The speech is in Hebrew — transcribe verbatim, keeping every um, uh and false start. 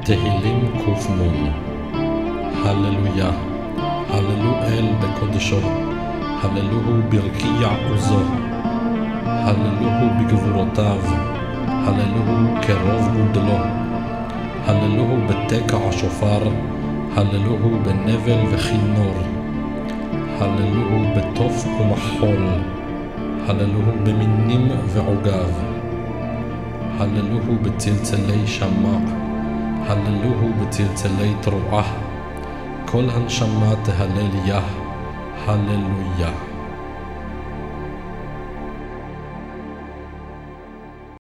תהילים ק"נ. הללויה, הללו אל בקודשו, הללוהו ברקיע עוזו, הללוהו בגבורותיו, הללוהו כרוב גודלו, הללוהו בתקע השופר, הללוהו בנבל וכינור, הללוהו בתוף ומחול, הללוהו במינים ועוגב, הללוהו בצלצלי שמע, הללוהו בצלצלי תרועה, כל הנשמה תהלל יה, הללויה.